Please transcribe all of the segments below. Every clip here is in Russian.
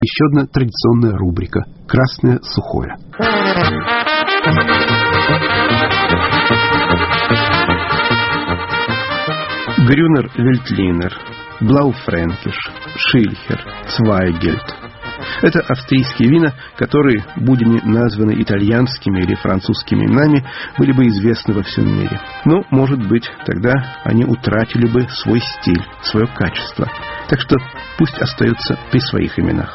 Еще одна традиционная рубрика «Красное сухое». Грюнер Вельтлинер, Блауфрэнкиш, Шильхер, Цвайгельд. Это австрийские вина, которые, будь они названы итальянскими или французскими именами, были бы известны во всем мире. Но, может быть, тогда они утратили бы свой стиль, свое качество. Так что пусть остаются при своих именах.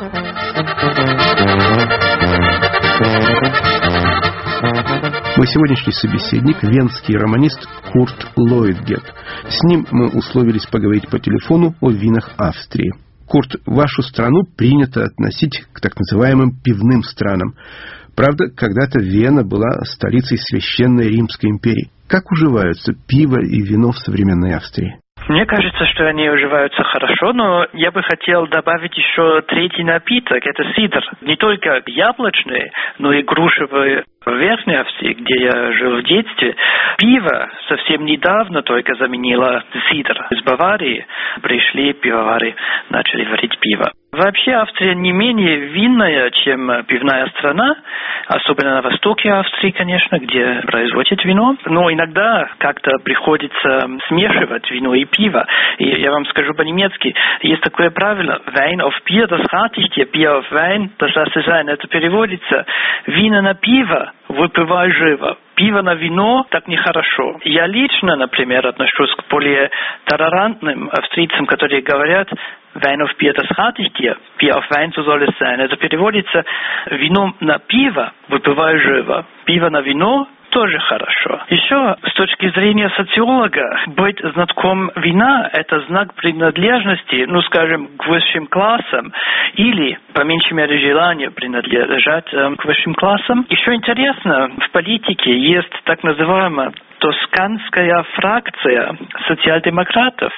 Мой сегодняшний собеседник – венский романист Курт Лойдгет. С ним мы условились поговорить по телефону о винах Австрии. Курт, вашу страну принято относить к так называемым пивным странам. Правда, когда-то Вена была столицей Священной Римской империи. Как уживаются пиво и вино в современной Австрии? Мне кажется, что они уживаются хорошо, но я бы хотел добавить еще третий напиток. Это сидр. Не только яблочный, но и грушевый. В Верхней Австрии, где я жил в детстве, пиво совсем недавно только заменило сидр. Из Баварии пришли пивовары, начали варить пиво. Вообще Австрия не менее винная, чем пивная страна, особенно на востоке Австрии, конечно, где производят вино. Но иногда как-то приходится смешивать вино и пиво. И я вам скажу по-немецки, есть такое правило: Wein auf Bier, das rate ich dir, Bier auf Wein, das lasse sein. Это переводится: вино на пиво выпивай живо. Пиво на вино так нехорошо. Я лично, например, отношусь к более толерантным австрийцам, которые говорят: Wein auf Bier, das rate ich dir. Bier auf Wein, so soll es sein. Это переводится: вино на пиво выпивай живо. Пиво на вино тоже хорошо. Еще с точки зрения социолога, быть знатоком вина – это знак принадлежности, скажем, к высшим классам, или, по меньшей мере, желание принадлежать к высшим классам. Еще интересно, в политике есть так называемая тосканская фракция социал-демократов.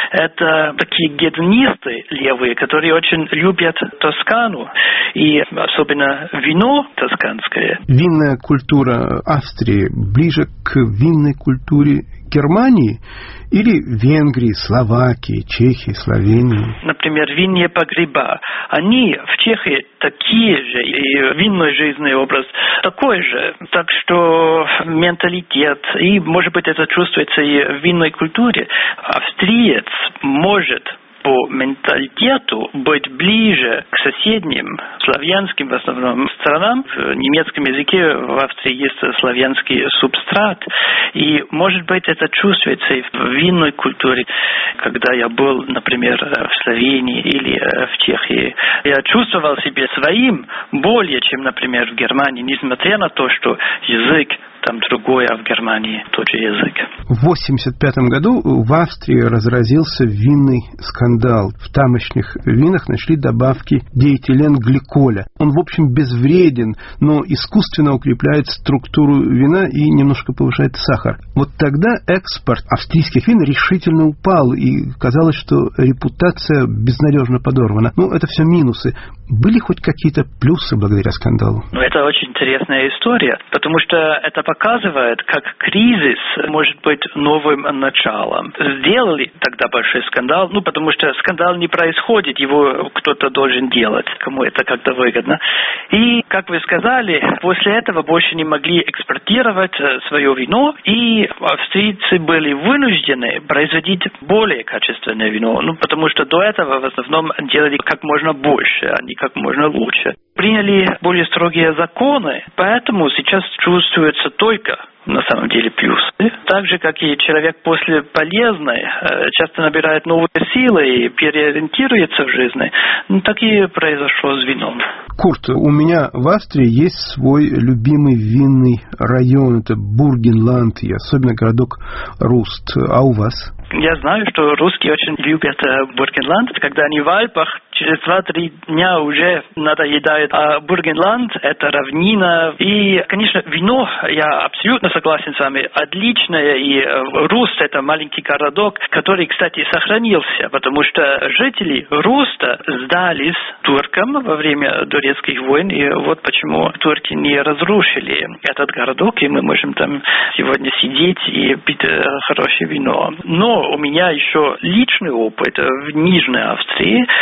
Это такие гедонисты левые, которые очень любят Тоскану, и особенно вино тосканское. Винная культура Австрии ближе к винной культуре Германии или Венгрии, Словакии, Чехии, Словении? Например, винные погреба. Они в Чехии такие же, и винный жизненный образ такой же. Так что менталитет, и, может быть, это чувствуется и в винной культуре. Австриец может по менталитету быть ближе к соседним славянским в основном странам. В немецком языке в Австрии есть славянский субстрат, и, может быть, это чувствуется и в винной культуре. Когда я был, например, в Словении или в Чехии, я чувствовал себя своим более, чем, например, в Германии, несмотря на то, что язык там другой, а в Германии тот же язык. В 1985 году в Австрии разразился винный скандал. В тамошних винах нашли добавки диэтиленгликоля. Он, в общем, безвреден, но искусственно укрепляет структуру вина и немножко повышает сахар. Вот тогда экспорт австрийских вин решительно упал, и казалось, что репутация безнадежно подорвана. Это все минусы. Были хоть какие-то плюсы благодаря скандалу? Это очень интересная история, потому что это показывает, как кризис может быть новым началом. Сделали тогда большой скандал, потому что скандал не происходит, его кто-то должен делать, кому это как-то выгодно. И, как вы сказали, после этого больше не могли экспортировать свое вино, и австрийцы были вынуждены производить более качественное вино, потому что до этого в основном делали как можно больше, а не как можно лучше. Приняли более строгие законы, поэтому сейчас чувствуется только на самом деле плюс. Так же, как и человек после болезни часто набирает новые силы и переориентируется в жизни, так и произошло с вином. Курт, у меня в Австрии есть свой любимый винный район, это Бургенланд, и особенно городок Руст. А у вас? Я знаю, что русские очень любят Бургенланд. Когда они в Альпах, через 2-3 дня уже надоедают. А Бургенланд – это равнина. И, конечно, вино, я абсолютно согласен с вами, отличное. И Руст – это маленький городок, который, кстати, сохранился, потому что жители Руста сдались туркам во время турецких войн. И вот почему турки не разрушили этот городок, и мы можем там сегодня сидеть и пить хорошее вино. Но у меня еще личный опыт в Нижней Австрии, где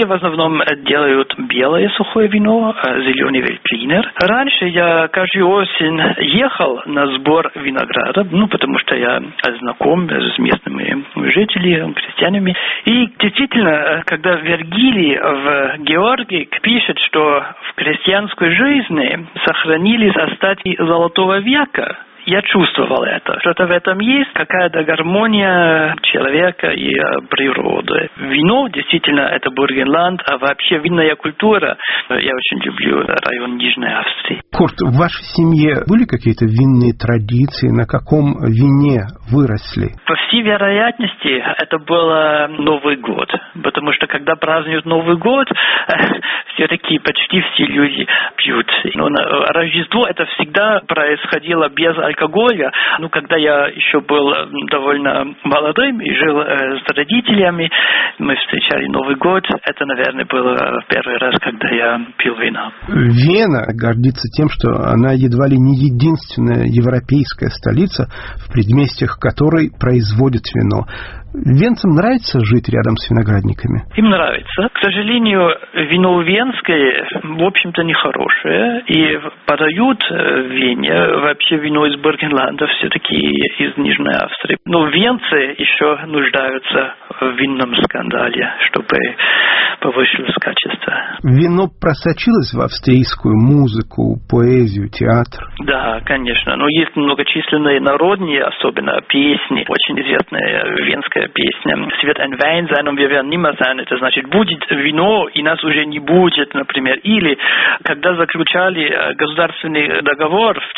в основном делают белое сухое вино, зеленый вельтлинер. Раньше я каждую осень ехал на сбор винограда, потому что я знаком с местными жителями, крестьянами. И действительно, когда Вергилий в Георгии пишет, что в крестьянской жизни сохранились остатки Золотого века, я чувствовал это. Что-то в этом есть, какая-то гармония человека и природы. Вино, действительно, это Бургенланд, а вообще винная культура. Я очень люблю район Нижней Австрии. Курт, в вашей семье были какие-то винные традиции? На каком вине выросли? По всей вероятности, это был Новый год. Потому что, когда празднуют Новый год, все-таки почти все люди пьют. Но Рождество это всегда происходило без алкоголя. Когда я еще был довольно молодым и жил с родителями, мы встречали Новый год. Это, наверное, было первый раз, когда я пил вино. Вена гордится тем, что она едва ли не единственная европейская столица, в предместьях которой производят вино. Венцам нравится жить рядом с виноградниками? Им нравится. К сожалению, вино венское, в общем-то, нехорошее. И подают в Вене вообще вино из Бургенланда все-таки из Нижней Австрии. Но венцы еще нуждаются в винном скандале, чтобы повысилось качество. Вино просочилось в австрийскую музыку, поэзию, театр? Да, конечно. Но есть многочисленные народные, особенно песни. Очень известная венская песня. «Es wird ein Wein sein und wir werden nimmer sein». Это значит, будет вино, и нас уже не будет, например. Или, когда заключали государственный договор в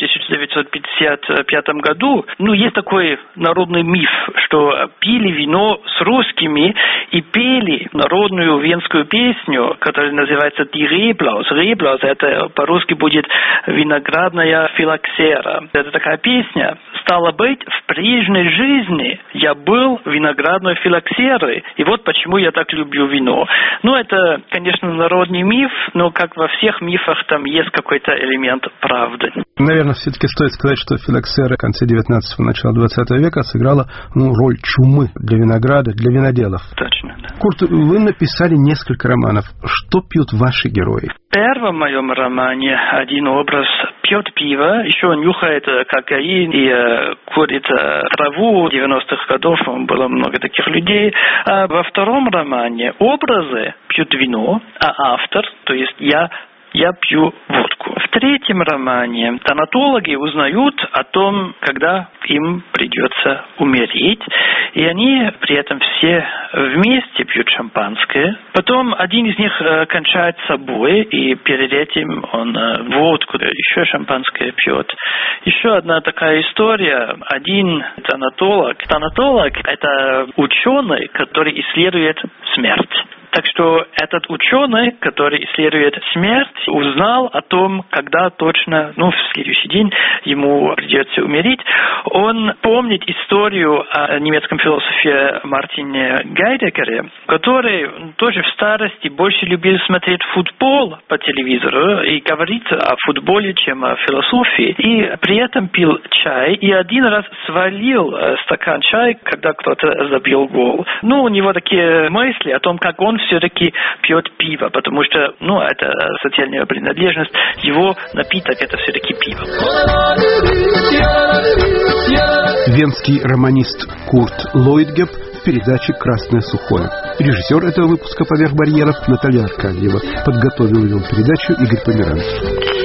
1955 году, есть такой народный миф, что пили вино с русскими и пели народную венскую песню, которая называется «Die Reblaus». «Reblaus» это по-русски будет «виноградная филоксера». Это такая песня. Стало быть, в прежней жизни я был виноградной филоксерой, и вот почему я так люблю вино. Это, конечно, народный миф, но как во всех мифах там есть какой-то элемент правды. Наверное, все-таки стоит сказать, что филоксера в конце 19-го, начала 20 века сыграла роль чумы для винограда, для виноделов. Точно, да. Курт, вы написали несколько романов. Что пьют ваши герои? В первом моем романе один образ пьет пиво, еще нюхает кокаин и курит траву. В 90-х годов было много таких людей. А во втором романе образы пьют вино, а автор, то есть я пью водку. В третьем романе танатологи узнают о том, когда им придется умереть, и они при этом все вместе пьют шампанское. Потом один из них кончает собой, и перед этим он водку, еще шампанское пьет. Еще одна такая история. Один танатолог. Танатолог – это ученый, который исследует смерть. Так что этот ученый, который исследует смерть, узнал о том, когда точно, в следующий день ему придется умереть. Он помнит историю о немецком философе Мартине Гайдегере, который тоже в старости больше любил смотреть футбол по телевизору и говорить о футболе, чем о философии. И при этом пил чай, и один раз свалил стакан чая, когда кто-то забил гол. У него такие мысли о том, как он все-таки пьет пиво, потому что, это социальная принадлежность, его напиток это все-таки пиво. Венский романист Курт Лойдгеб в передаче «Красное сухое». Режиссер этого выпуска «Поверх барьеров» Наталья Аркадьева. Подготовил и вел передачу Игорь Померанцев.